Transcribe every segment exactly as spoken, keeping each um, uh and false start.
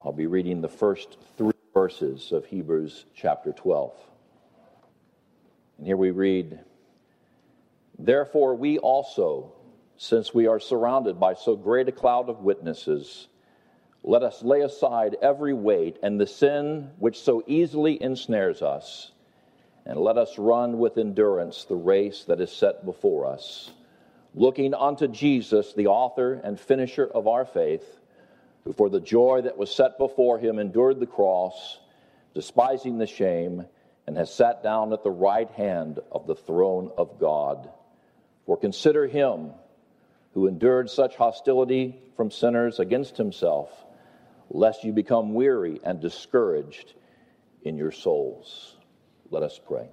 I'll be reading the first three verses of Hebrews chapter twelve. And here we read, "Therefore we also, since we are surrounded by so great a cloud of witnesses, let us lay aside every weight and the sin which so easily ensnares us, and let us run with endurance the race that is set before us, looking unto Jesus, the author and finisher of our faith, who for the joy that was set before him endured the cross, despising the shame, and has sat down at the right hand of the throne of God. For consider him who endured such hostility from sinners against himself, lest you become weary and discouraged in your souls." Let us pray.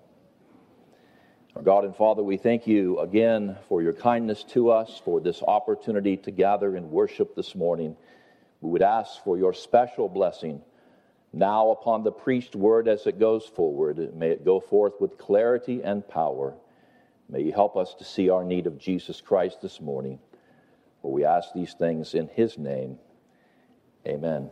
Our God and Father, we thank you again for your kindness to us, for this opportunity to gather and worship this morning. We would ask for your special blessing now upon the preached word as it goes forward. May it go forth with clarity and power. May you help us to see our need of Jesus Christ this morning. For we ask these things in his name. Amen.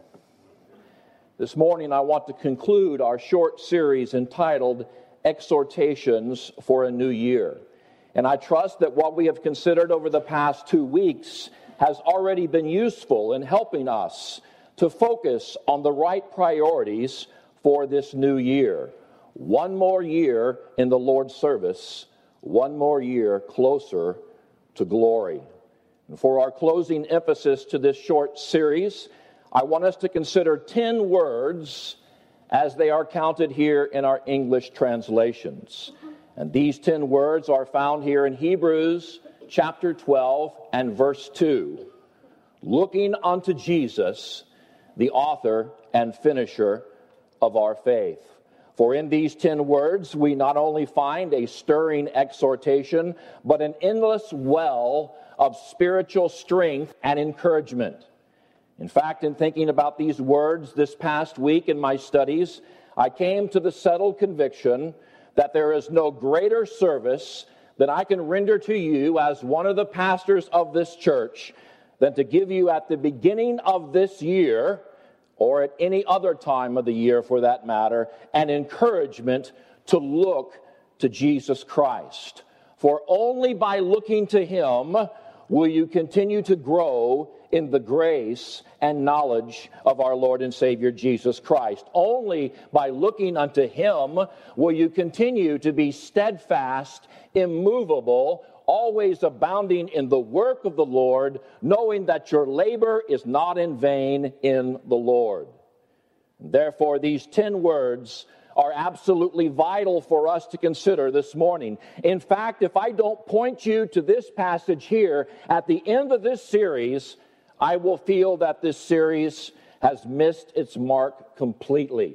This morning I want to conclude our short series entitled Exhortations for a New Year. And I trust that what we have considered over the past two weeks has already been useful in helping us to focus on the right priorities for this new year. One more year in the Lord's service, one more year closer to glory. And for our closing emphasis to this short series, I want us to consider ten words as they are counted here in our English translations. And these ten words are found here in Hebrews chapter twelve and verse two. Looking unto Jesus, the author and finisher of our faith. For in these ten words, we not only find a stirring exhortation, but an endless well of spiritual strength and encouragement. In fact, in thinking about these words this past week in my studies, I came to the settled conviction that there is no greater service that I can render to you as one of the pastors of this church than to give you at the beginning of this year, or at any other time of the year for that matter, an encouragement to look to Jesus Christ. For only by looking to him will you continue to grow in the grace and knowledge of our Lord and Savior Jesus Christ. Only by looking unto him will you continue to be steadfast, immovable, always abounding in the work of the Lord, knowing that your labor is not in vain in the Lord. Therefore, these ten words are absolutely vital for us to consider this morning. In fact, if I don't point you to this passage here at the end of this series, I will feel that this series has missed its mark completely.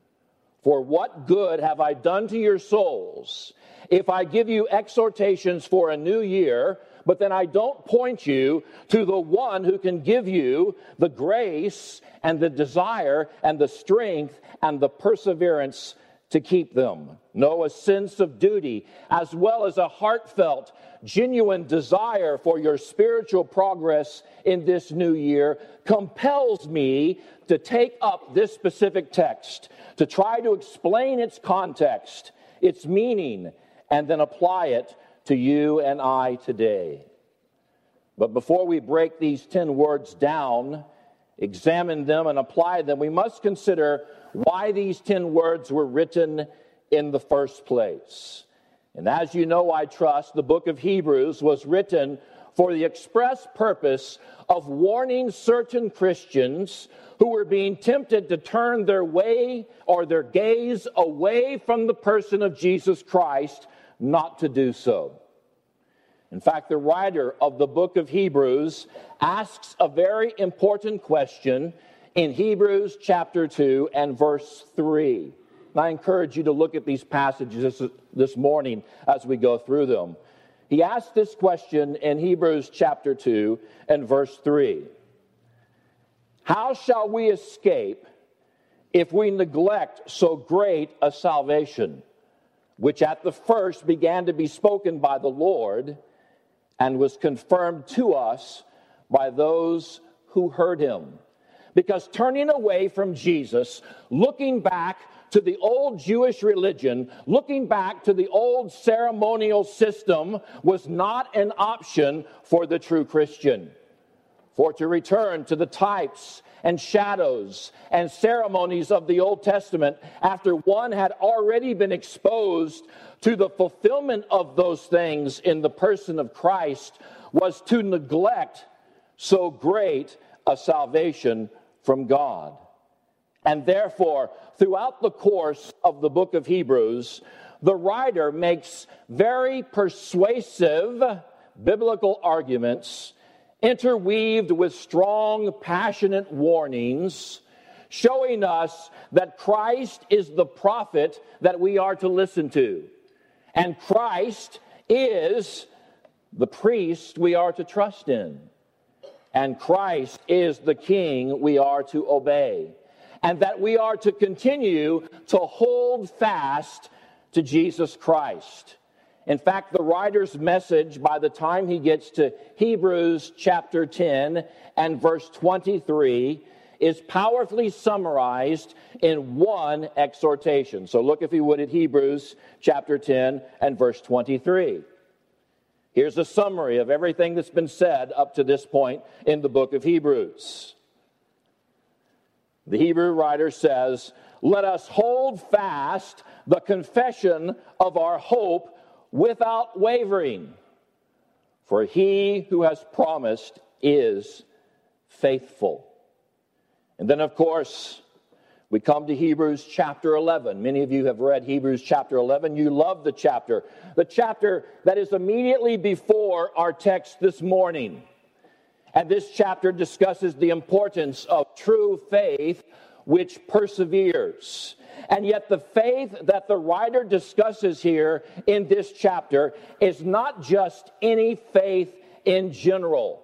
For what good have I done to your souls if I give you exhortations for a new year, but then I don't point you to the one who can give you the grace and the desire and the strength and the perseverance to keep them? No, a sense of duty, as well as a heartfelt, genuine desire for your spiritual progress in this new year, compels me to take up this specific text, to try to explain its context, its meaning, and then apply it to you and I today. But before we break these ten words down, examine them and apply them, we must consider why these ten words were written in the first place. And as you know, I trust, the book of Hebrews was written for the express purpose of warning certain Christians who were being tempted to turn their way or their gaze away from the person of Jesus Christ, not to do so. In fact, the writer of the book of Hebrews asks a very important question in Hebrews chapter two and verse three. And I encourage you to look at these passages this morning as we go through them. He asks this question in Hebrews chapter two and verse three. How shall we escape if we neglect so great a salvation, which at the first began to be spoken by the Lord and was confirmed to us by those who heard him? Because turning away from Jesus, looking back to the old Jewish religion, looking back to the old ceremonial system was not an option for the true Christian. For to return to the types and shadows and ceremonies of the Old Testament after one had already been exposed to the fulfillment of those things in the person of Christ was to neglect so great a salvation from God. And therefore, throughout the course of the book of Hebrews, the writer makes very persuasive biblical arguments interweaved with strong, passionate warnings, showing us that Christ is the prophet that we are to listen to. And Christ is the priest we are to trust in. And Christ is the king we are to obey. And that we are to continue to hold fast to Jesus Christ. In fact, the writer's message, by the time he gets to Hebrews chapter ten and verse twenty-three, is powerfully summarized in one exhortation. So look, if you would, at Hebrews chapter ten and verse twenty-three. Here's a summary of everything that's been said up to this point in the book of Hebrews. The Hebrew writer says, "Let us hold fast the confession of our hope without wavering, for he who has promised is faithful." And then, of course, we come to Hebrews chapter eleven. Many of you have read Hebrews chapter eleven. You love the chapter. The chapter that is immediately before our text this morning. And this chapter discusses the importance of true faith which perseveres. And yet the faith that the writer discusses here in this chapter is not just any faith in general.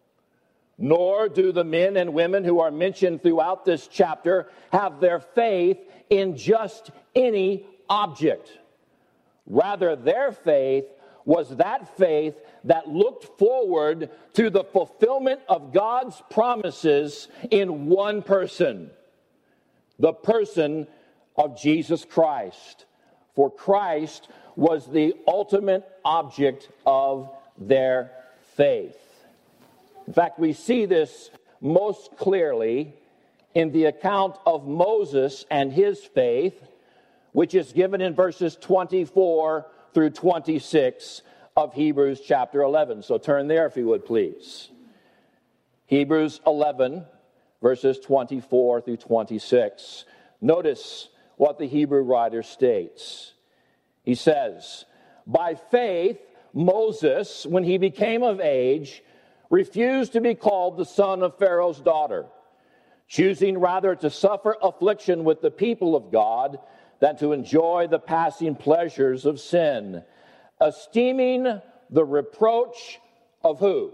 Nor do the men and women who are mentioned throughout this chapter have their faith in just any object. Rather, their faith was that faith that looked forward to the fulfillment of God's promises in one person, the person of Jesus Christ. For Christ was the ultimate object of their faith. In fact, we see this most clearly in the account of Moses and his faith, which is given in verses twenty-four through twenty-six of Hebrews chapter eleven. So turn there if you would, please. Hebrews eleven, verses twenty-four through twenty-six. Notice what the Hebrew writer states. He says, "By faith, Moses, when he became of age, refused to be called the son of Pharaoh's daughter, choosing rather to suffer affliction with the people of God than to enjoy the passing pleasures of sin, esteeming the reproach of who?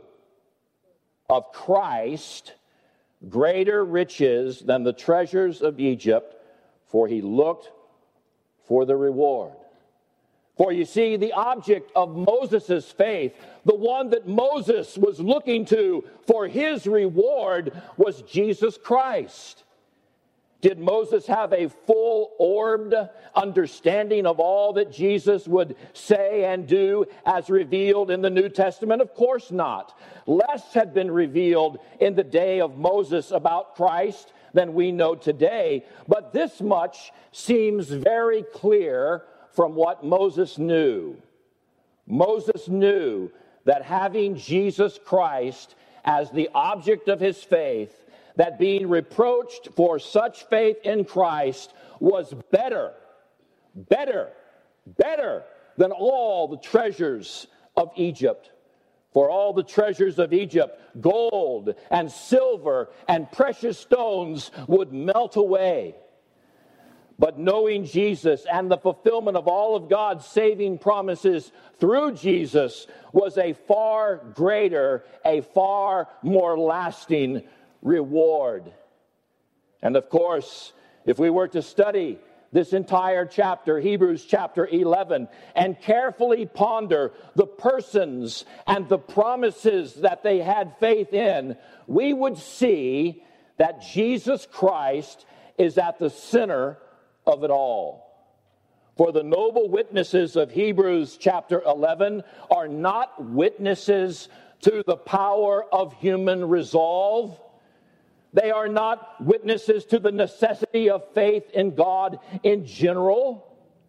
Of Christ greater riches than the treasures of Egypt, for he looked for the reward." For you see, the object of Moses' faith, the one that Moses was looking to for his reward, was Jesus Christ. Did Moses have a full-orbed understanding of all that Jesus would say and do as revealed in the New Testament? Of course not. Less had been revealed in the day of Moses about Christ than we know today, but this much seems very clear from what Moses knew. Moses knew that having Jesus Christ as the object of his faith, that being reproached for such faith in Christ was better, better, better than all the treasures of Egypt. For all the treasures of Egypt, gold and silver and precious stones would melt away. But knowing Jesus and the fulfillment of all of God's saving promises through Jesus was a far greater, a far more lasting reward. And of course, if we were to study this entire chapter, Hebrews chapter eleven, and carefully ponder the persons and the promises that they had faith in, we would see that Jesus Christ is at the center of it all. For the noble witnesses of Hebrews chapter eleven are not witnesses to the power of human resolve. They are not witnesses to the necessity of faith in God in general,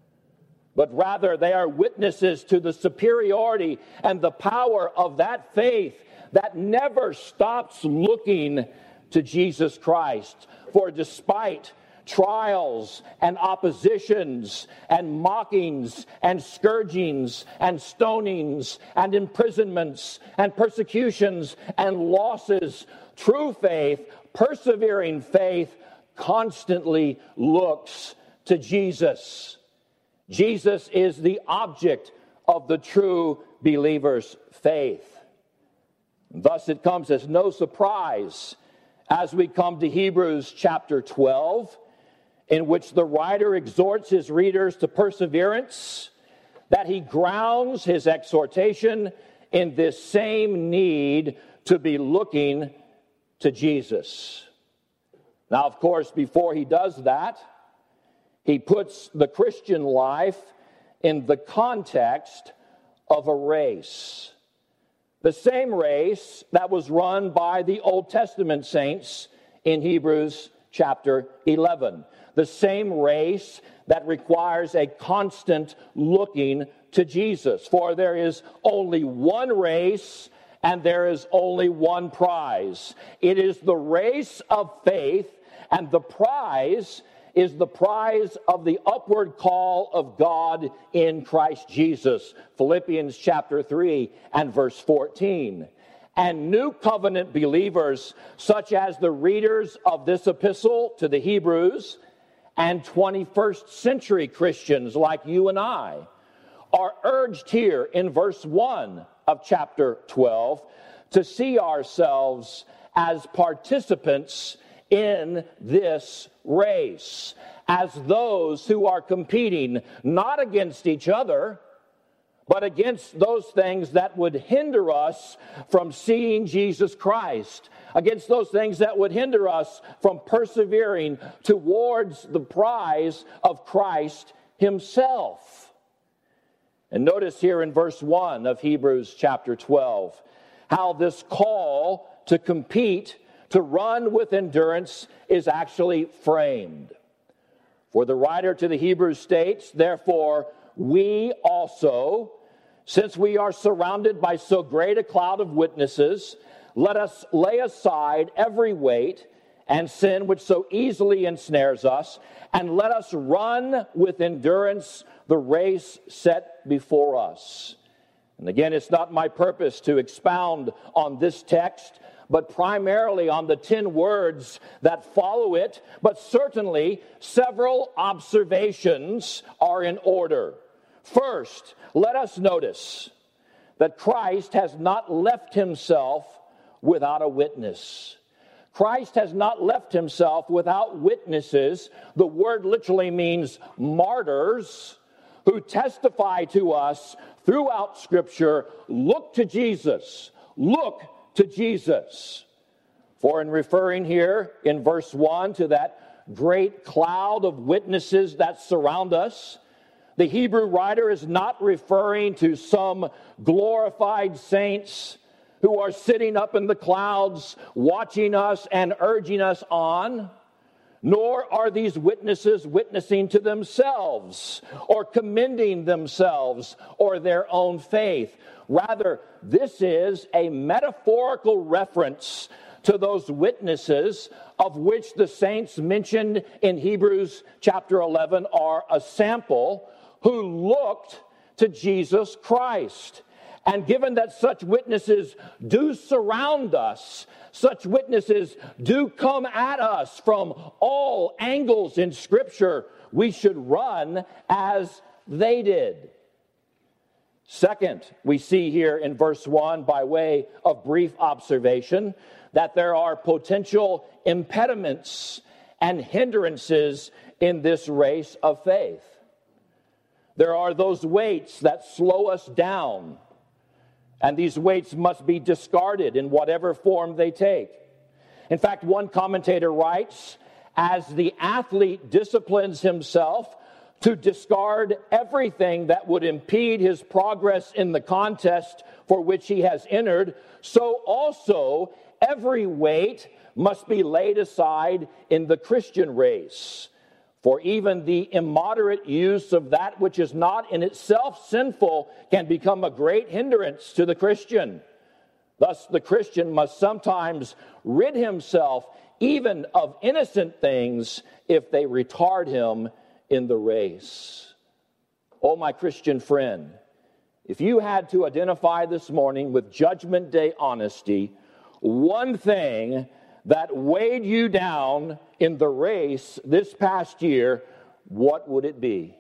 but rather they are witnesses to the superiority and the power of that faith that never stops looking to Jesus Christ. For despite trials and oppositions and mockings and scourgings and stonings and imprisonments and persecutions and losses, true faith, persevering faith, constantly looks to Jesus. Jesus is the object of the true believer's faith. Thus it comes as no surprise as we come to Hebrews chapter twelve, in which the writer exhorts his readers to perseverance, that he grounds his exhortation in this same need to be looking to Jesus. Now, of course, before he does that, he puts the Christian life in the context of a race. The same race that was run by the Old Testament saints in Hebrews chapter eleven. The same race that requires a constant looking to Jesus. For there is only one race and there is only one prize. It is the race of faith, and the prize is the prize of the upward call of God in Christ Jesus. Philippians chapter three and verse fourteen. And new covenant believers, such as the readers of this epistle to the Hebrews, and twenty-first century Christians like you and I, are urged here in verse one of chapter twelve to see ourselves as participants in this race, as those who are competing not against each other, but against those things that would hinder us from seeing Jesus Christ, against those things that would hinder us from persevering towards the prize of Christ himself. And notice here in verse one of Hebrews chapter twelve, how this call to compete, to run with endurance, is actually framed. For the writer to the Hebrews states, therefore, we also, since we are surrounded by so great a cloud of witnesses, let us lay aside every weight and sin which so easily ensnares us, and let us run with endurance the race set before us. And again, it's not my purpose to expound on this text, but primarily on the ten words that follow it. But certainly, several observations are in order. First, let us notice that Christ has not left himself without a witness. Christ has not left himself without witnesses. The word literally means martyrs, who testify to us throughout Scripture, look to Jesus, look to Jesus. For in referring here in verse one to that great cloud of witnesses that surround us, the Hebrew writer is not referring to some glorified saints who are sitting up in the clouds watching us and urging us on, nor are these witnesses witnessing to themselves or commending themselves or their own faith. Rather, this is a metaphorical reference to those witnesses of which the saints mentioned in Hebrews chapter eleven are a sample, who looked to Jesus Christ. And given that such witnesses do surround us, such witnesses do come at us from all angles in Scripture, we should run as they did. Second, we see here in verse one, by way of brief observation, that there are potential impediments and hindrances in this race of faith. There are those weights that slow us down, and these weights must be discarded in whatever form they take. In fact, one commentator writes, as the athlete disciplines himself to discard everything that would impede his progress in the contest for which he has entered, so also every weight must be laid aside in the Christian race. For even the immoderate use of that which is not in itself sinful can become a great hindrance to the Christian. Thus, the Christian must sometimes rid himself even of innocent things if they retard him in the race. Oh, my Christian friend, if you had to identify this morning with Judgment Day honesty, one thing that weighed you down in the race this past year, what would it be?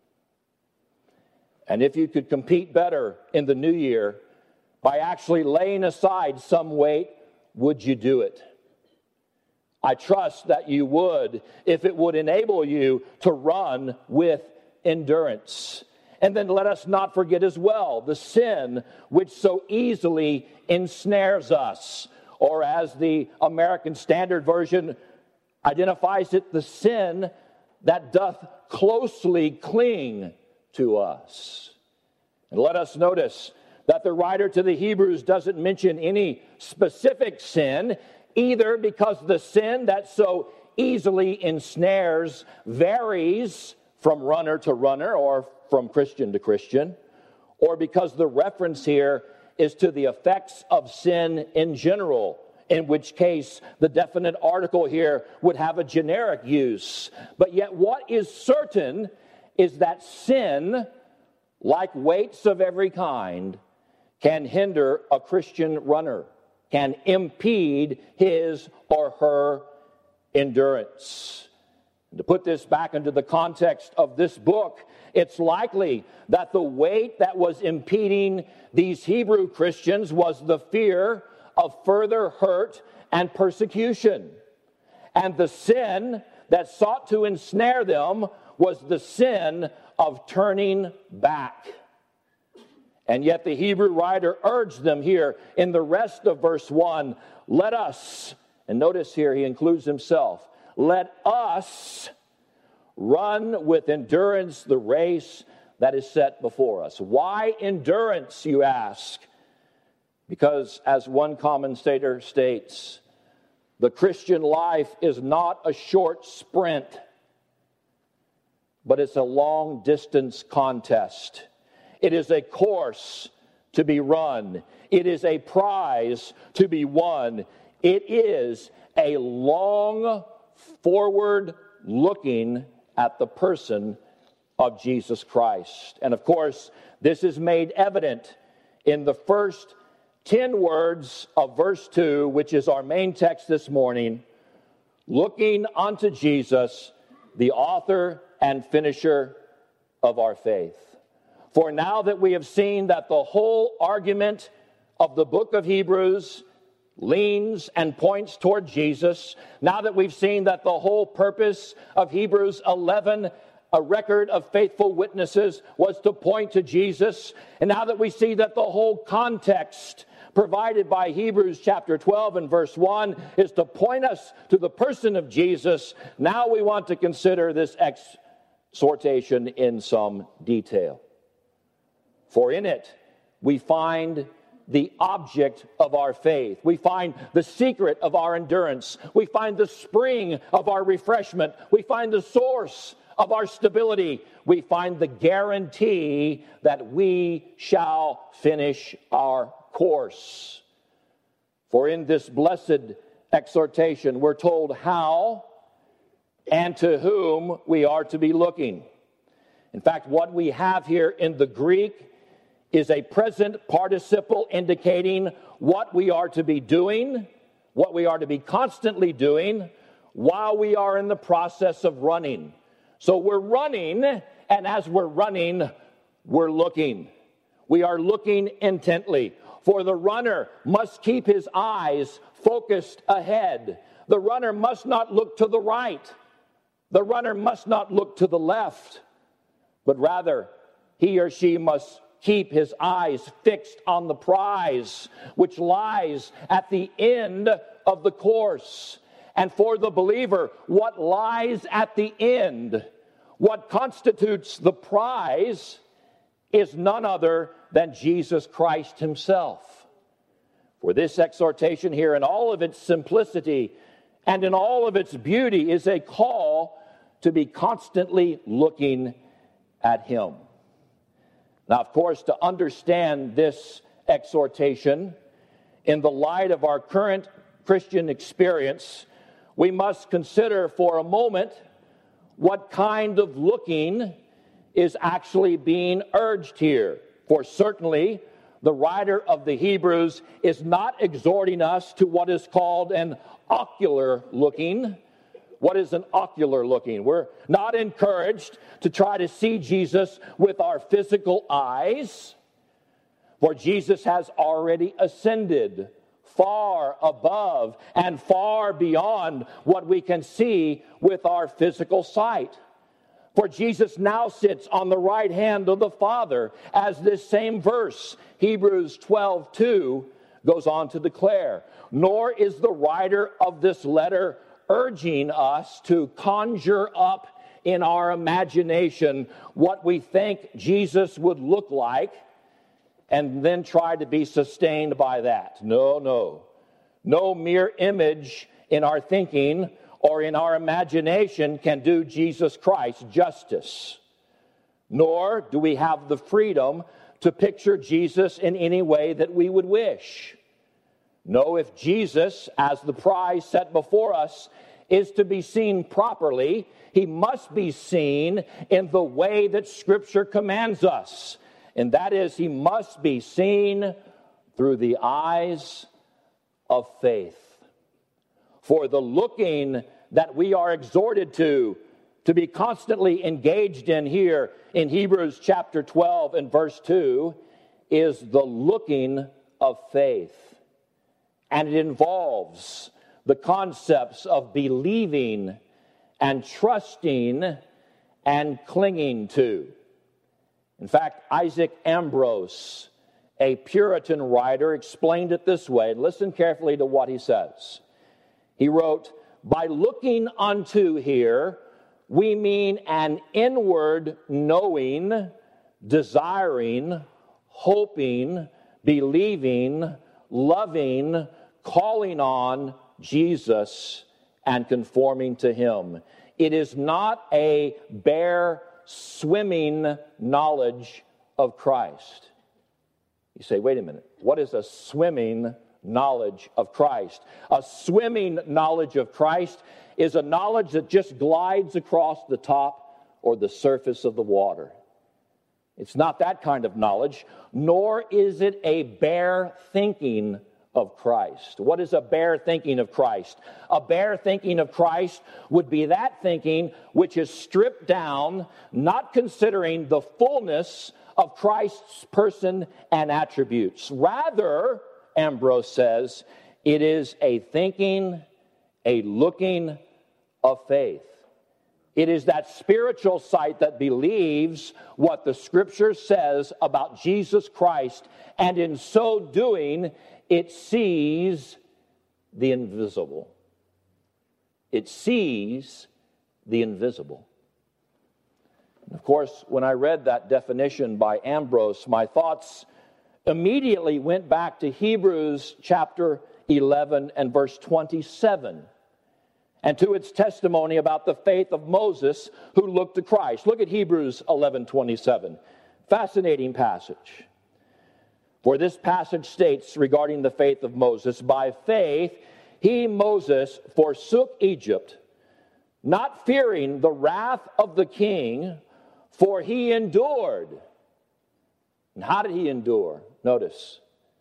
And if you could compete better in the new year by actually laying aside some weight, would you do it? I trust that you would, if it would enable you to run with endurance. And then let us not forget as well the sin which so easily ensnares us, or as the American Standard Version identifies it, the sin that doth closely cling to us. And let us notice that the writer to the Hebrews doesn't mention any specific sin, either because the sin that so easily ensnares varies from runner to runner or from Christian to Christian, or because the reference here is to the effects of sin in general, in which case the definite article here would have a generic use. But yet what is certain is that sin, like weights of every kind, can hinder a Christian runner, can impede his or her endurance. To put this back into the context of this book, it's likely that the weight that was impeding these Hebrew Christians was the fear of further hurt and persecution. And the sin that sought to ensnare them was the sin of turning back. And yet the Hebrew writer urged them here in the rest of verse one, let us, and notice here he includes himself, let us run with endurance the race that is set before us. Why endurance, you ask? Because as one commentator states, the Christian life is not a short sprint, but it's a long distance contest. It is a course to be run. It is a prize to be won. It is a long forward looking at the person of Jesus Christ. And of course, this is made evident in the first ten words of verse two, which is our main text this morning. Looking unto Jesus, the author and finisher of our faith. For now that we have seen that the whole argument of the book of Hebrews leans and points toward Jesus, now that we've seen that the whole purpose of Hebrews eleven, a record of faithful witnesses, was to point to Jesus, and now that we see that the whole context provided by Hebrews chapter twelve and verse one is to point us to the person of Jesus, now we want to consider this exhortation in some detail. For in it, we find the object of our faith. We find the secret of our endurance. We find the spring of our refreshment. We find the source of our stability. We find the guarantee that we shall finish our course. For in this blessed exhortation, we're told how and to whom we are to be looking. In fact, what we have here in the Greek is a present participle indicating what we are to be doing, what we are to be constantly doing while we are in the process of running. So we're running, and as we're running, we're looking. We are looking intently. For the runner must keep his eyes focused ahead. The runner must not look to the right. The runner must not look to the left, but rather he or she must keep his eyes fixed on the prize, which lies at the end of the course. And for the believer, what lies at the end, what constitutes the prize, is none other than Jesus Christ himself. For this exhortation here, in all of its simplicity and in all of its beauty, is a call to be constantly looking at him. Now, of course, to understand this exhortation in the light of our current Christian experience, we must consider for a moment what kind of looking is actually being urged here. For certainly, the writer of the Hebrews is not exhorting us to what is called an ocular looking. What is an ocular looking? We're not encouraged to try to see Jesus with our physical eyes, for Jesus has already ascended far above and far beyond what we can see with our physical sight. For Jesus now sits on the right hand of the Father, as this same verse, Hebrews twelve two, goes on to declare. Nor is the writer of this letter urging us to conjure up in our imagination what we think Jesus would look like and then try to be sustained by that. No, no. No mere image in our thinking or in our imagination can do Jesus Christ justice. Nor do we have the freedom to picture Jesus in any way that we would wish. No, if Jesus, as the prize set before us, is to be seen properly, he must be seen in the way that Scripture commands us. And that is, he must be seen through the eyes of faith. For the looking that we are exhorted to, to be constantly engaged in here in Hebrews chapter twelve and verse two, is the looking of faith. And it involves the concepts of believing and trusting and clinging to. In fact, Isaac Ambrose, a Puritan writer, explained it this way. Listen carefully to what he says. He wrote, "By looking unto here, we mean an inward knowing, desiring, hoping, believing, loving, calling on Jesus and conforming to him. It is not a bare swimming knowledge of Christ." You say, wait a minute, what is a swimming knowledge of Christ? A swimming knowledge of Christ is a knowledge that just glides across the top or the surface of the water. It's not that kind of knowledge, nor is it a bare thinking of Christ. What is a bare thinking of Christ? A bare thinking of Christ would be that thinking which is stripped down, not considering the fullness of Christ's person and attributes. Rather, Ambrose says, it is a thinking, a looking of faith. It is that spiritual sight that believes what the Scripture says about Jesus Christ, and in so doing, it sees the invisible. It sees the invisible. Of course, when I read that definition by Ambrose, my thoughts immediately went back to Hebrews chapter eleven and verse twenty-seven, and to its testimony about the faith of Moses who looked to Christ. Look at Hebrews eleven twenty-seven. Fascinating passage. For this passage states regarding the faith of Moses, by faith he, Moses, forsook Egypt, not fearing the wrath of the king, for he endured. And how did he endure? Notice,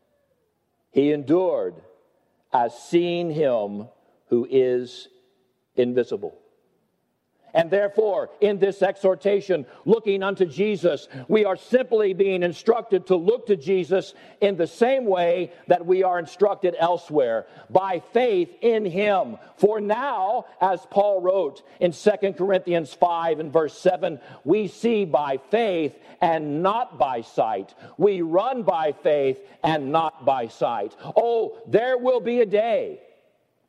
he endured as seeing him who is invisible. And therefore, in this exhortation, looking unto Jesus, we are simply being instructed to look to Jesus in the same way that we are instructed elsewhere, by faith in him. For now, as Paul wrote in Second Corinthians five and verse seven, we see by faith and not by sight. We run by faith and not by sight. Oh, there will be a day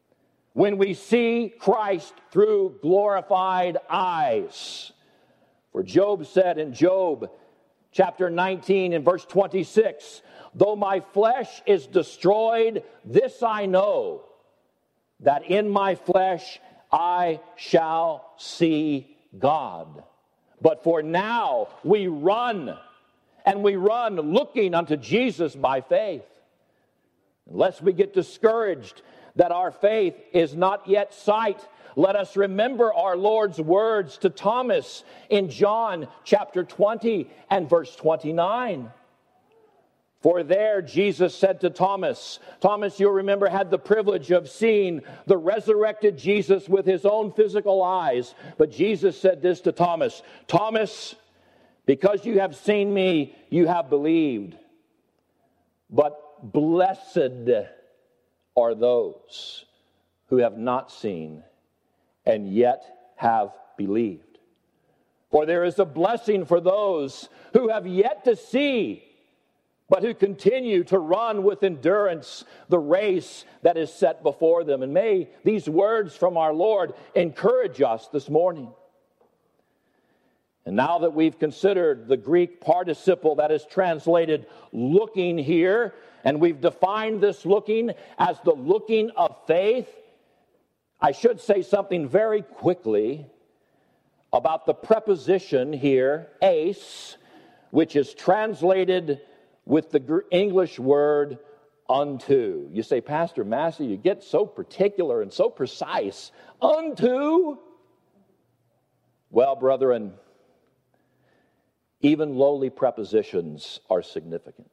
when we see Christ through glorified eyes. For Job said in Job chapter nineteen and verse twenty-six, though my flesh is destroyed, this I know, that in my flesh I shall see God. But for now we run, and we run looking unto Jesus by faith. Lest we get discouraged that our faith is not yet sight, let us remember our Lord's words to Thomas in John chapter twenty and verse twenty-nine. For there Jesus said to Thomas, Thomas, you'll remember, had the privilege of seeing the resurrected Jesus with his own physical eyes. But Jesus said this to Thomas, Thomas, because you have seen me, you have believed. But blessed are those who have not seen and yet have believed. For there is a blessing for those who have yet to see, but who continue to run with endurance the race that is set before them. And may these words from our Lord encourage us this morning. And now that we've considered the Greek participle that is translated looking here, and we've defined this looking as the looking of faith, I should say something very quickly about the preposition here, eis, which is translated with the English word unto. You say, Pastor Massey, you get so particular and so precise. Unto? Well, brethren, even lowly prepositions are significant.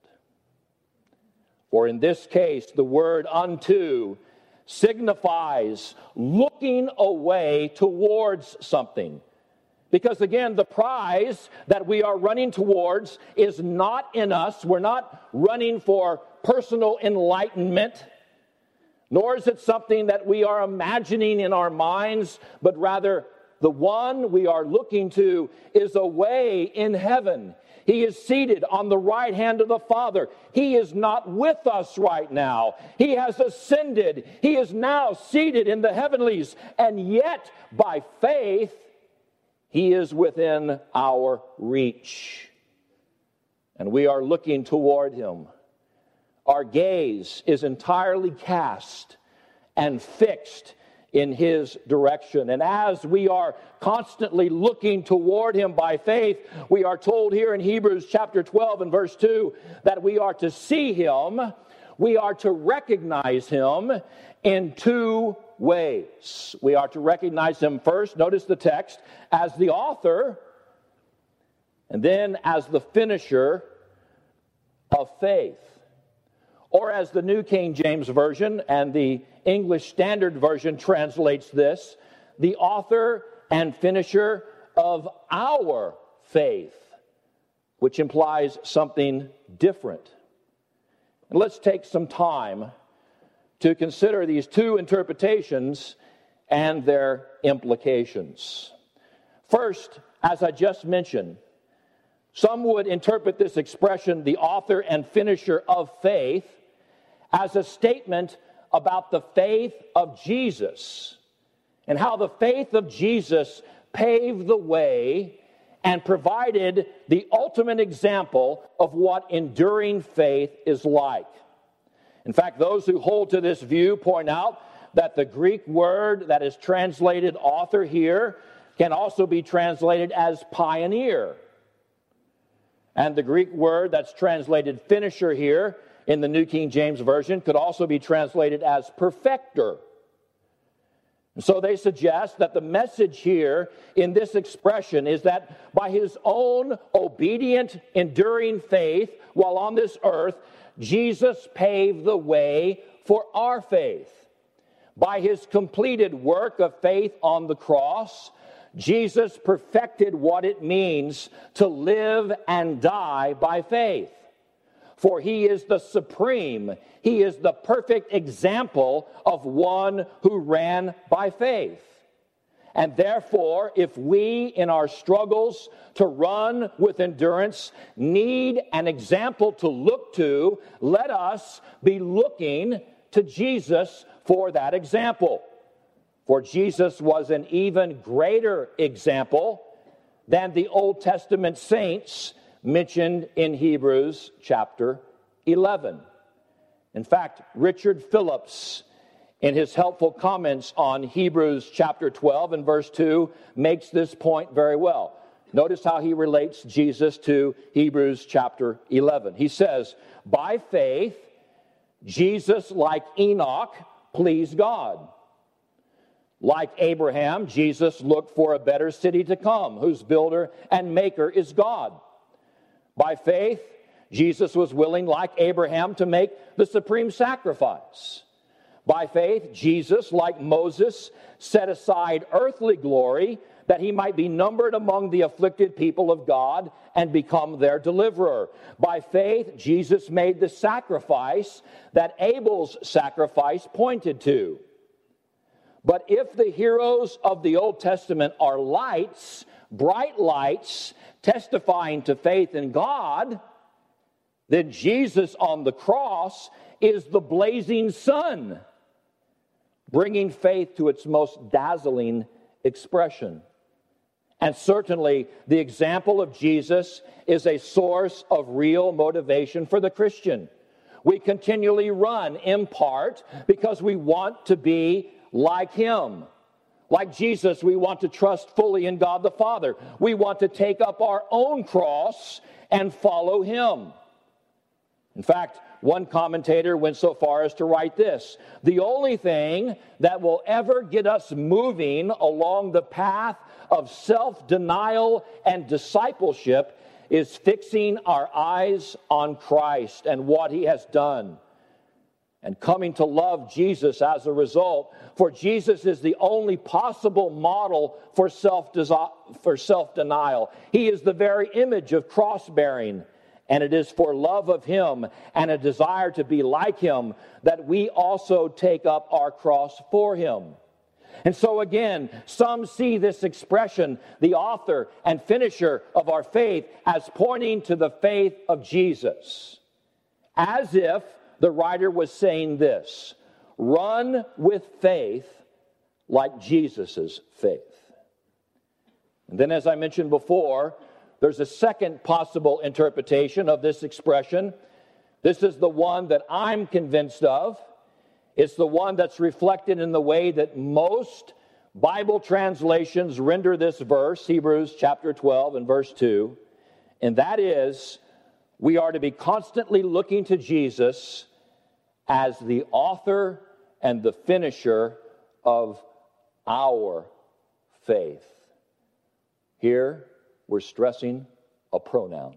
For in this case, the word unto signifies looking away towards something. Because again, the prize that we are running towards is not in us. We're not running for personal enlightenment, nor is it something that we are imagining in our minds, but rather the one we are looking to is away in heaven. He is seated on the right hand of the Father. He is not with us right now. He has ascended. He is now seated in the heavenlies. And yet, by faith, He is within our reach. And we are looking toward Him. Our gaze is entirely cast and fixed in His direction. And as we are constantly looking toward Him by faith, we are told here in Hebrews chapter twelve and verse two that we are to see Him, we are to recognize Him in two ways. We are to recognize Him first, notice the text, as the author, and then as the finisher of faith. Or as the New King James Version and the English Standard Version translates this, the author and finisher of our faith, which implies something different. And let's take some time to consider these two interpretations and their implications. First, as I just mentioned, some would interpret this expression, the author and finisher of faith, as a statement about the faith of Jesus and how the faith of Jesus paved the way and provided the ultimate example of what enduring faith is like. In fact, those who hold to this view point out that the Greek word that is translated author here can also be translated as pioneer. And the Greek word that's translated finisher here in the New King James Version could also be translated as perfecter. And so they suggest that the message here in this expression is that by His own obedient, enduring faith while on this earth, Jesus paved the way for our faith. By His completed work of faith on the cross, Jesus perfected what it means to live and die by faith. For He is the supreme, He is the perfect example of one who ran by faith. And therefore, if we in our struggles to run with endurance need an example to look to, let us be looking to Jesus for that example. For Jesus was an even greater example than the Old Testament saints mentioned in Hebrews chapter eleven. In fact, Richard Phillips, in his helpful comments on Hebrews chapter twelve and verse two, makes this point very well. Notice how he relates Jesus to Hebrews chapter eleven. He says, by faith, Jesus, like Enoch, pleased God. Like Abraham, Jesus looked for a better city to come, whose builder and maker is God. By faith, Jesus was willing, like Abraham, to make the supreme sacrifice. By faith, Jesus, like Moses, set aside earthly glory that he might be numbered among the afflicted people of God and become their deliverer. By faith, Jesus made the sacrifice that Abel's sacrifice pointed to. But if the heroes of the Old Testament are lights, bright lights, testifying to faith in God, then Jesus on the cross is the blazing sun, bringing faith to its most dazzling expression. And certainly, the example of Jesus is a source of real motivation for the Christian. We continually run in part because we want to be like him. Like Jesus, we want to trust fully in God the Father. We want to take up our own cross and follow him. In fact, one commentator went so far as to write this: the only thing that will ever get us moving along the path of self-denial and discipleship is fixing our eyes on Christ and what he has done, and coming to love Jesus as a result. For Jesus is the only possible model for self for self-denial. He is the very image of cross-bearing. And it is for love of him and a desire to be like him that we also take up our cross for him. And so again, some see this expression, the author and finisher of our faith, as pointing to the faith of Jesus. As if the writer was saying this: run with faith like Jesus' faith. And then, as I mentioned before, there's a second possible interpretation of this expression. This is the one that I'm convinced of. It's the one that's reflected in the way that most Bible translations render this verse, Hebrews chapter twelve and verse two. And that is, we are to be constantly looking to Jesus as the author and the finisher of our faith. Here, we're stressing a pronoun.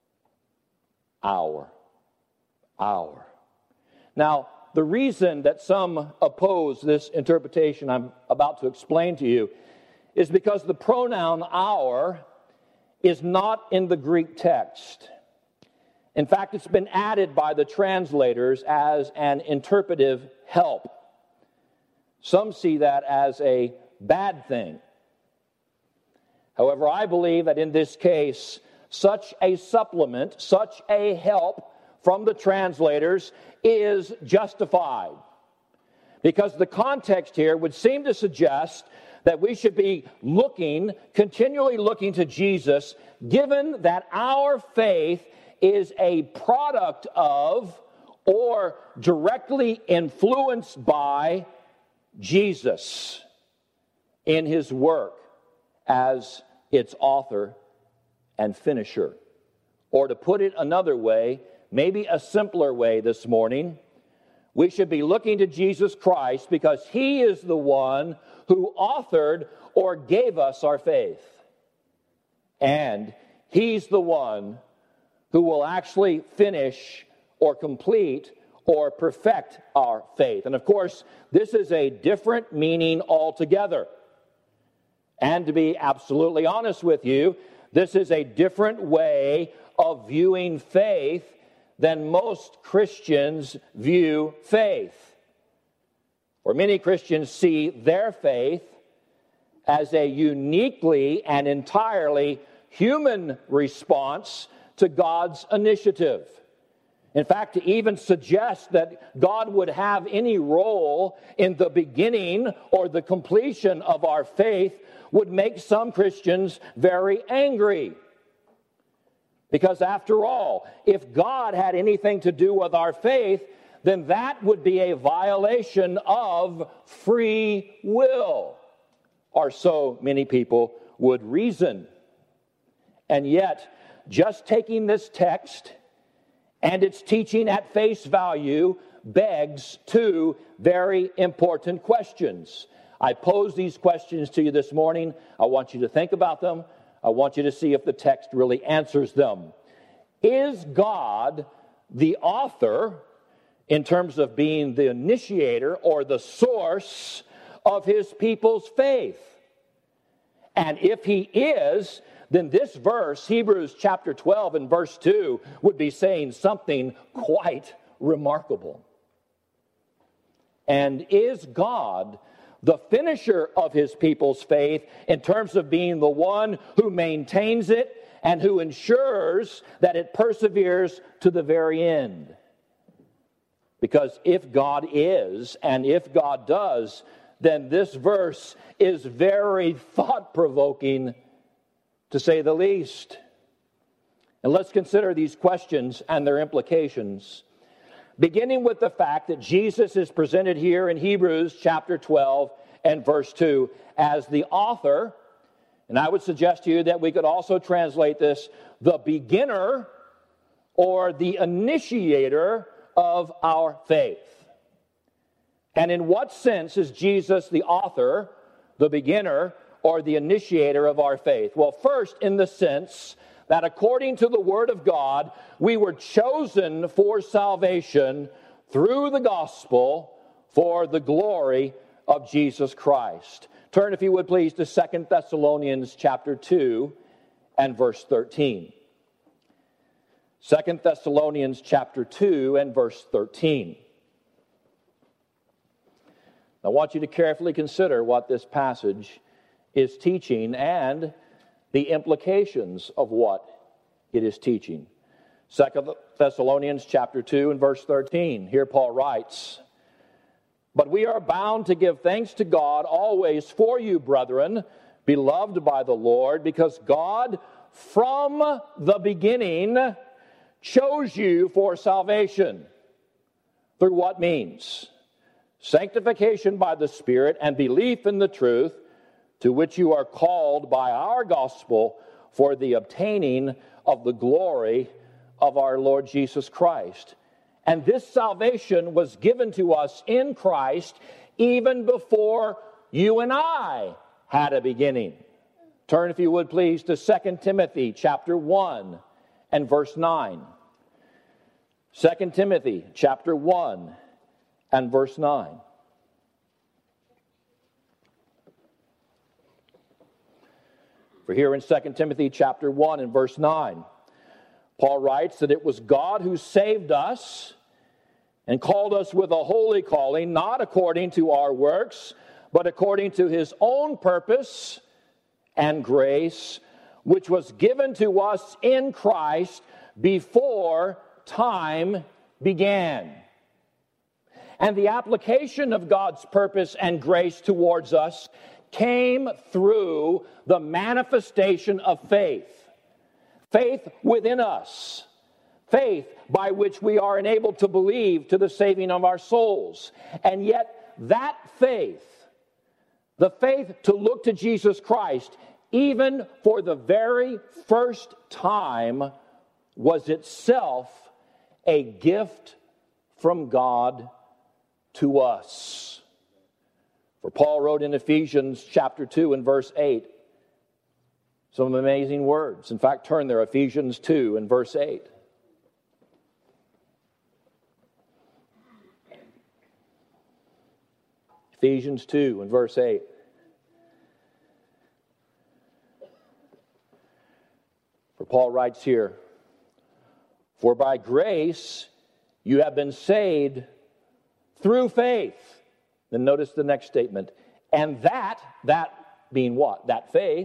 Our. Our. Now, the reason that some oppose this interpretation I'm about to explain to you is because the pronoun our is not in the Greek text. In fact, it's been added by the translators as an interpretive help. Some see that as a bad thing. However, I believe that in this case, such a supplement, such a help from the translators is justified. Because the context here would seem to suggest that we should be looking, continually looking to Jesus, given that our faith is a product of or directly influenced by Jesus in his work as its author and finisher. Or to put it another way, maybe a simpler way this morning, we should be looking to Jesus Christ because he is the one who authored or gave us our faith. And he's the one who will actually finish or complete or perfect our faith. And of course, this is a different meaning altogether. And to be absolutely honest with you, this is a different way of viewing faith than most Christians view faith. For many Christians see their faith as a uniquely and entirely human response to God's initiative. In fact, to even suggest that God would have any role in the beginning or the completion of our faith would make some Christians very angry. Because after all, if God had anything to do with our faith, then that would be a violation of free will, or so many people would reason. And yet, just taking this text and its teaching at face value begs two very important questions. I pose these questions to you this morning. I want you to think about them. I want you to see if the text really answers them. Is God the author, in terms of being the initiator or the source of his people's faith? And if he is, then this verse, Hebrews chapter twelve and verse two, would be saying something quite remarkable. And is God the finisher of his people's faith in terms of being the one who maintains it and who ensures that it perseveres to the very end? Because if God is, and if God does, then this verse is very thought-provoking, to say the least. And let's consider these questions and their implications, beginning with the fact that Jesus is presented here in Hebrews chapter twelve and verse two as the author, and I would suggest to you that we could also translate this the beginner or the initiator of our faith. And in what sense is Jesus the author, the beginner, or the initiator of our faith? Well, first, in the sense that according to the Word of God, we were chosen for salvation through the gospel for the glory of Jesus Christ. Turn, if you would please, to Second Thessalonians chapter two and verse thirteen. Second Thessalonians chapter two and verse thirteen. I want you to carefully consider what this passage is teaching and the implications of what it is teaching. Second Thessalonians chapter two and verse thirteen. Here Paul writes, "But we are bound to give thanks to God always for you, brethren, beloved by the Lord, because God from the beginning chose you for salvation." Through what means? Sanctification by the Spirit and belief in the truth, to which you are called by our gospel for the obtaining of the glory of our Lord Jesus Christ. And this salvation was given to us in Christ even before you and I had a beginning. Turn, if you would please, to Second Timothy chapter one and verse nine. Second Timothy chapter one and verse nine. For here in Second Timothy chapter one and verse nine, Paul writes that it was God who saved us and called us with a holy calling, not according to our works, but according to his own purpose and grace, which was given to us in Christ before time began. And the application of God's purpose and grace towards us came through the manifestation of faith. Faith within us. Faith by which we are enabled to believe to the saving of our souls. And yet that faith, the faith to look to Jesus Christ, even for the very first time, was itself a gift from God to us. For Paul wrote in Ephesians chapter two and verse eight some amazing words. In fact, turn there, Ephesians two and verse eight. Ephesians two and verse eight. For Paul writes here, "For by grace you have been saved through faith." Then notice the next statement. And that, that being what? That faith,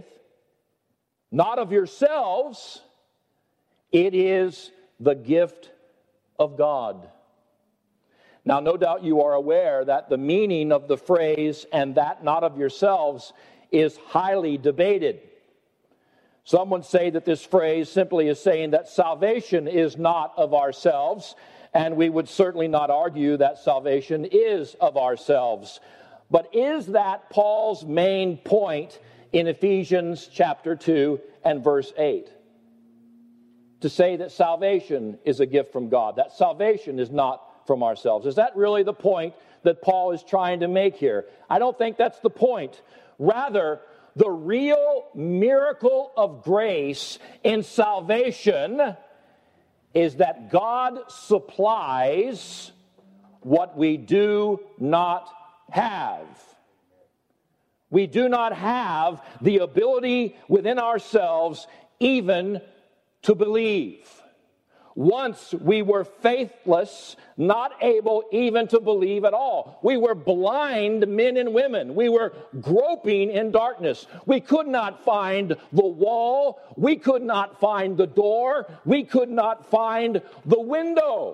not of yourselves, it is the gift of God. Now, no doubt you are aware that the meaning of the phrase, "and that not of yourselves," is highly debated. Some would say that this phrase simply is saying that salvation is not of ourselves, and we would certainly not argue that salvation is of ourselves. But is that Paul's main point in Ephesians chapter two and verse eight? To say that salvation is a gift from God, that salvation is not from ourselves. Is that really the point that Paul is trying to make here? I don't think that's the point. Rather, the real miracle of grace in salvation is that God supplies what we do not have. We do not have the ability within ourselves even to believe. Once we were faithless, not able even to believe at all. We were blind men and women. We were groping in darkness. We could not find the wall. We could not find the door. We could not find the window.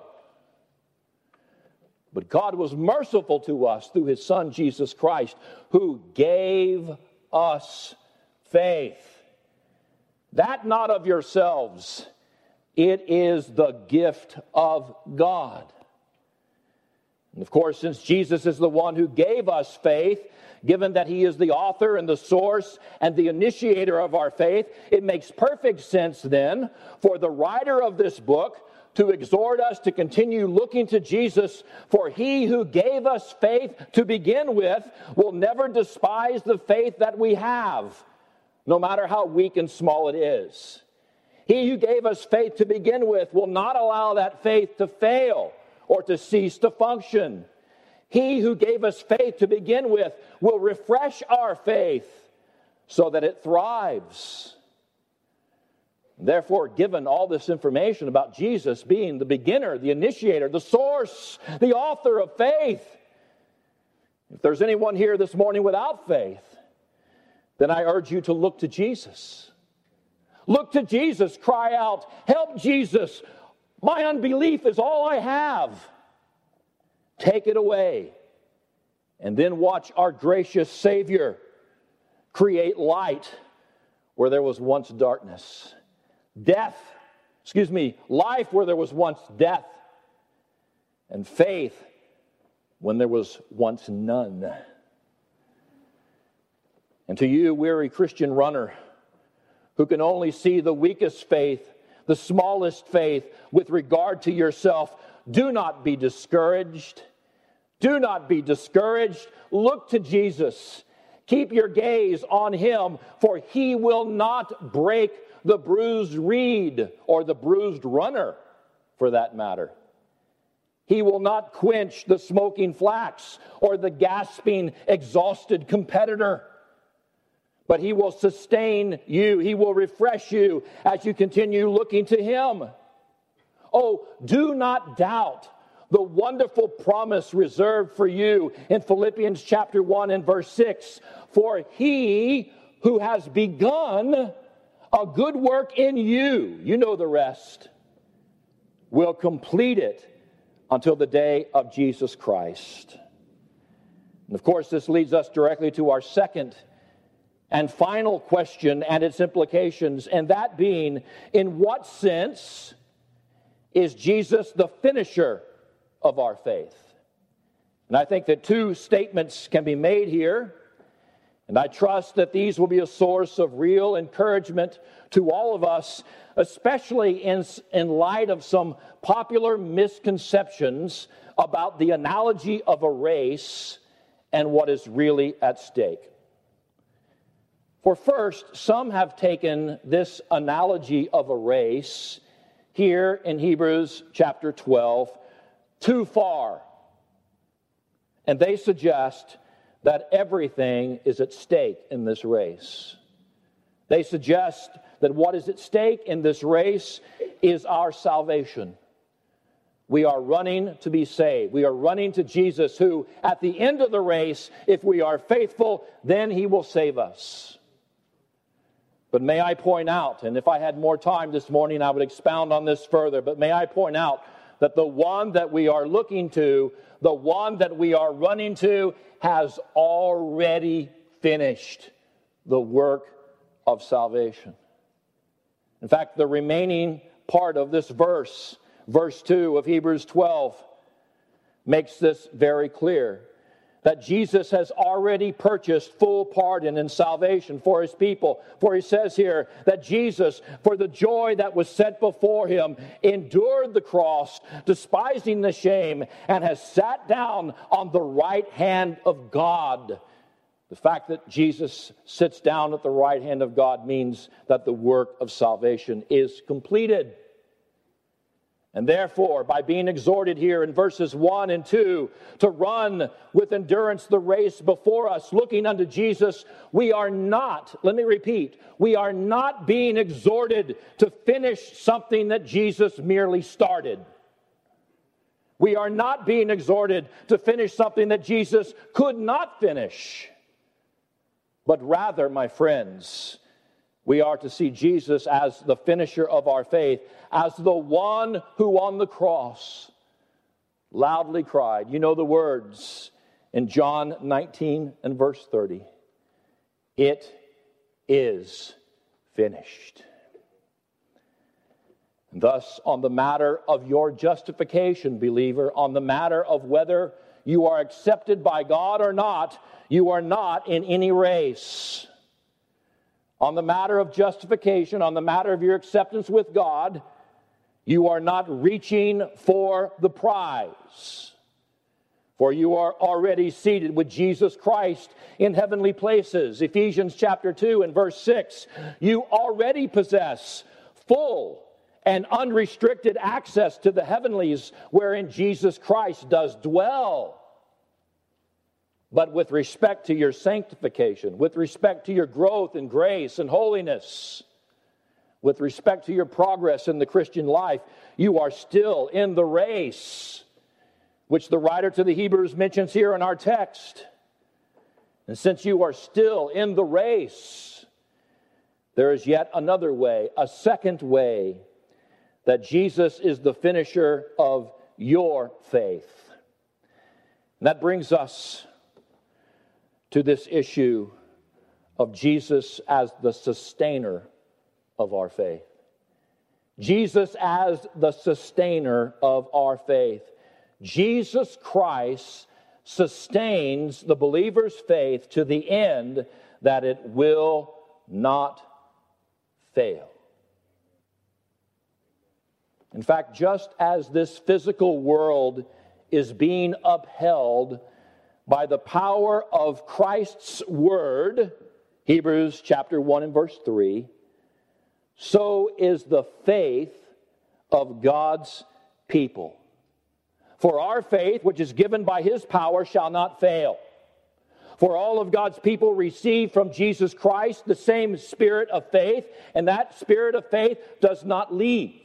But God was merciful to us through His Son, Jesus Christ, who gave us faith. That not of yourselves. It is the gift of God. And of course, since Jesus is the one who gave us faith, given that He is the author and the source and the initiator of our faith, it makes perfect sense then for the writer of this book to exhort us to continue looking to Jesus, for He who gave us faith to begin with will never despise the faith that we have, no matter how weak and small it is. He who gave us faith to begin with will not allow that faith to fail or to cease to function. He who gave us faith to begin with will refresh our faith so that it thrives. Therefore, given all this information about Jesus being the beginner, the initiator, the source, the author of faith, if there's anyone here this morning without faith, then I urge you to look to Jesus. Look to Jesus, cry out, "Help, Jesus, my unbelief is all I have. Take it away." And then watch our gracious Savior create light where there was once darkness. Death, excuse me, life where there was once death. And faith when there was once none. And to you, weary Christian runner, who can only see the weakest faith, the smallest faith with regard to yourself, do not be discouraged. Do not be discouraged. Look to Jesus. Keep your gaze on Him, for He will not break the bruised reed, or the bruised runner, for that matter. He will not quench the smoking flax, or the gasping, exhausted competitor. But He will sustain you. He will refresh you as you continue looking to Him. Oh, do not doubt the wonderful promise reserved for you in Philippians chapter one and verse six. For He who has begun a good work in you, you know the rest, will complete it until the day of Jesus Christ. And of course, this leads us directly to our second and final question and its implications, and that being, in what sense is Jesus the finisher of our faith? And I think that two statements can be made here, and I trust that these will be a source of real encouragement to all of us, especially in, in light of some popular misconceptions about the analogy of a race and what is really at stake. For first, some have taken this analogy of a race here in Hebrews chapter twelve too far. And they suggest that everything is at stake in this race. They suggest that what is at stake in this race is our salvation. We are running to be saved. We are running to Jesus, who, at the end of the race, if we are faithful, then He will save us. But may I point out, and if I had more time this morning, I would expound on this further, but may I point out that the one that we are looking to, the one that we are running to, has already finished the work of salvation. In fact, the remaining part of this verse, verse two of Hebrews twelve, makes this very clear. That Jesus has already purchased full pardon and salvation for his people. For he says here that Jesus, for the joy that was set before him, endured the cross, despising the shame, and has sat down on the right hand of God. The fact that Jesus sits down at the right hand of God means that the work of salvation is completed. And therefore, by being exhorted here in verses one and two to run with endurance the race before us, looking unto Jesus, we are not, let me repeat, we are not being exhorted to finish something that Jesus merely started. We are not being exhorted to finish something that Jesus could not finish. But rather, my friends, we are to see Jesus as the finisher of our faith, as the one who on the cross loudly cried. You know the words in John nineteen and verse thirty. It is finished. And thus, on the matter of your justification, believer, on the matter of whether you are accepted by God or not, you are not in any race. On the matter of justification, on the matter of your acceptance with God, you are not reaching for the prize. For you are already seated with Jesus Christ in heavenly places. Ephesians chapter two and verse six. You already possess full and unrestricted access to the heavenlies wherein Jesus Christ does dwell. But with respect to your sanctification, with respect to your growth in grace and holiness, with respect to your progress in the Christian life, you are still in the race, which the writer to the Hebrews mentions here in our text. And since you are still in the race, there is yet another way, a second way, that Jesus is the finisher of your faith. And that brings us to this issue of Jesus as the sustainer of our faith. Jesus as the sustainer of our faith. Jesus Christ sustains the believer's faith to the end that it will not fail. In fact, just as this physical world is being upheld by the power of Christ's word, Hebrews chapter one and verse three, so is the faith of God's people. For our faith, which is given by his power, shall not fail. For all of God's people receive from Jesus Christ the same spirit of faith, and that spirit of faith does not leave.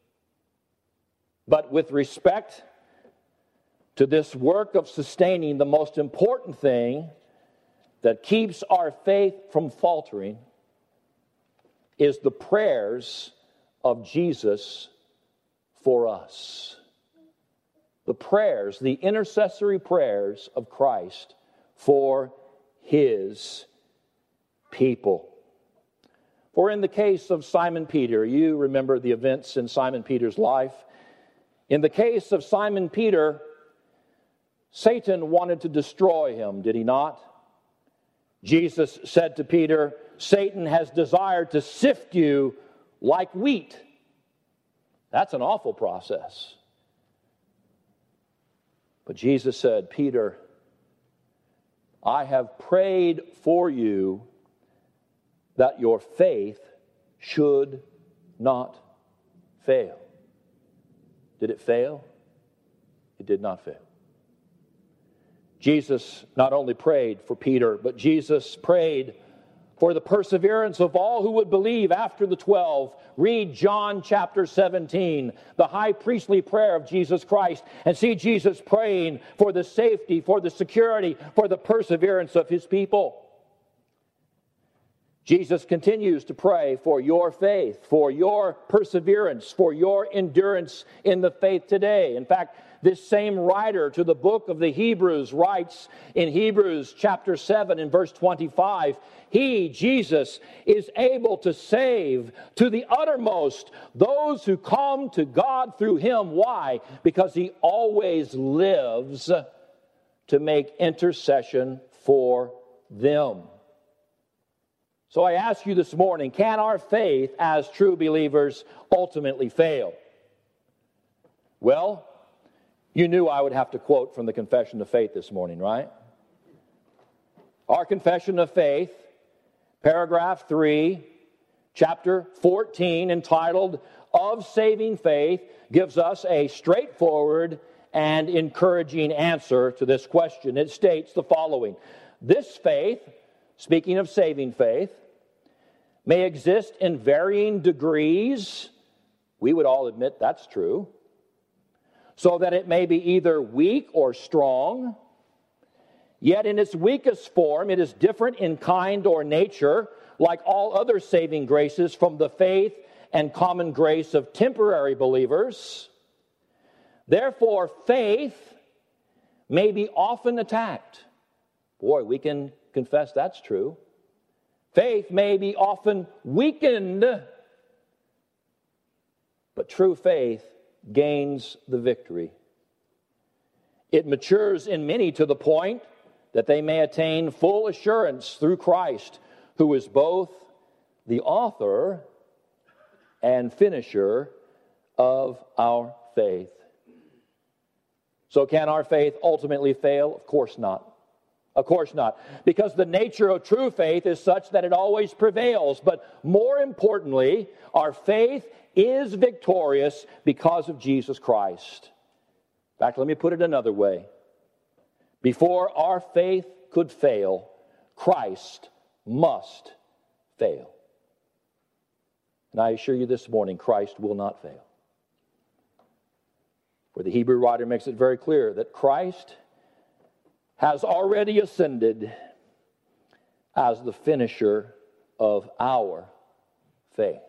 But with respect to this work of sustaining, the most important thing that keeps our faith from faltering is the prayers of Jesus for us. The prayers, the intercessory prayers of Christ for his people. For in the case of Simon Peter, you remember the events in Simon Peter's life. In the case of Simon Peter, Satan wanted to destroy him, did he not? Jesus said to Peter, Satan has desired to sift you like wheat. That's an awful process. But Jesus said, Peter, I have prayed for you that your faith should not fail. Did it fail? It did not fail. Jesus not only prayed for Peter, but Jesus prayed for the perseverance of all who would believe after the twelve. Read John chapter seventeen, the high priestly prayer of Jesus Christ, and see Jesus praying for the safety, for the security, for the perseverance of his people. Jesus continues to pray for your faith, for your perseverance, for your endurance in the faith today. In fact, this same writer to the book of the Hebrews writes in Hebrews chapter seven and verse twenty-five, He, Jesus, is able to save to the uttermost those who come to God through Him. Why? Because He always lives to make intercession for them. So I ask you this morning, can our faith as true believers ultimately fail? Well, you knew I would have to quote from the Confession of Faith this morning, right? Our Confession of Faith, paragraph three, chapter fourteen, entitled Of Saving Faith, gives us a straightforward and encouraging answer to this question. It states the following: this faith, speaking of saving faith, may exist in varying degrees. We would all admit that's true. So that it may be either weak or strong. Yet in its weakest form, it is different in kind or nature, like all other saving graces, from the faith and common grace of temporary believers. Therefore, faith may be often attacked. Boy, we can confess that's true. Faith may be often weakened, but true faith gains the victory. It matures in many to the point that they may attain full assurance through Christ, who is both the author and finisher of our faith. So can our faith ultimately fail? Of course not. Of course not. Because the nature of true faith is such that it always prevails. But more importantly, our faith is victorious because of Jesus Christ. In fact, let me put it another way. Before our faith could fail, Christ must fail. And I assure you this morning, Christ will not fail. For the Hebrew writer makes it very clear that Christ has already ascended as the finisher of our faith.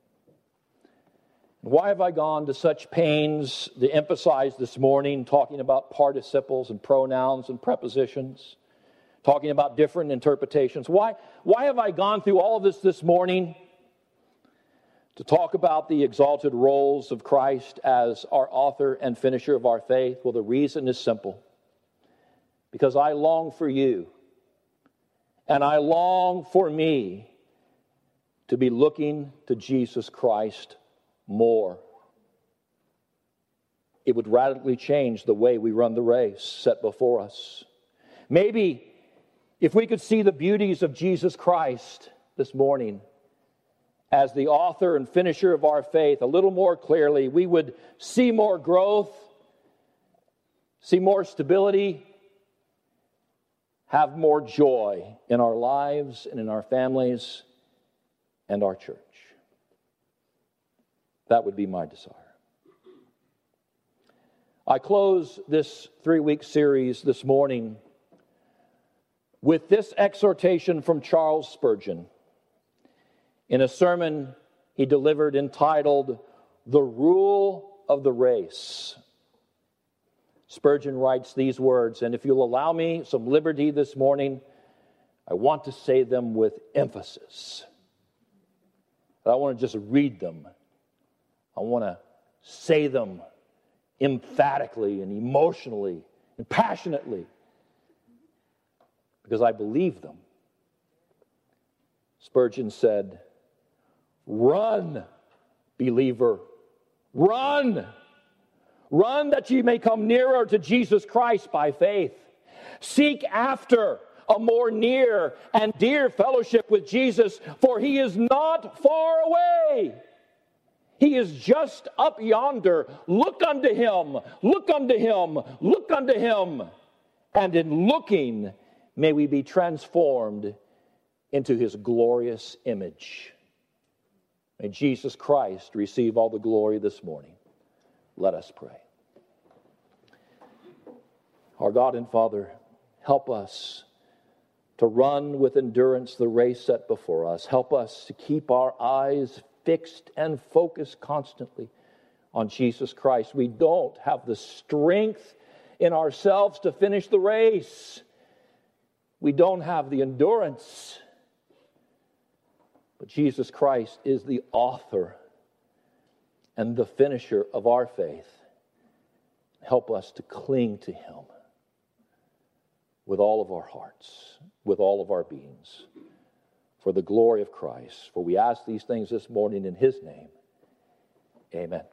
Why have I gone to such pains to emphasize this morning, talking about participles and pronouns and prepositions, talking about different interpretations? Why, why have I gone through all of this this morning to talk about the exalted roles of Christ as our author and finisher of our faith? Well, the reason is simple. Because I long for you, and I long for me to be looking to Jesus Christ more. It would radically change the way we run the race set before us. Maybe if we could see the beauties of Jesus Christ this morning as the author and finisher of our faith a little more clearly, we would see more growth, see more stability, have more joy in our lives and in our families and our church. That would be my desire. I close this three-week series this morning with this exhortation from Charles Spurgeon in a sermon he delivered entitled, The Rule of the Race. Spurgeon writes these words, and if you'll allow me some liberty this morning, I want to say them with emphasis. I don't want to just read them. I want to say them emphatically and emotionally and passionately because I believe them. Spurgeon said, "Run, believer, run! Run that ye may come nearer to Jesus Christ by faith. Seek after a more near and dear fellowship with Jesus, for He is not far away. He is just up yonder. Look unto Him, look unto Him, look unto Him. And in looking, may we be transformed into His glorious image." May Jesus Christ receive all the glory this morning. Let us pray. Our God and Father, help us to run with endurance the race set before us. Help us to keep our eyes fixed and focused constantly on Jesus Christ. We don't have the strength in ourselves to finish the race. We don't have the endurance. But Jesus Christ is the author and the finisher of our faith. Help us to cling to Him with all of our hearts, with all of our beings, for the glory of Christ. For we ask these things this morning in His name. Amen.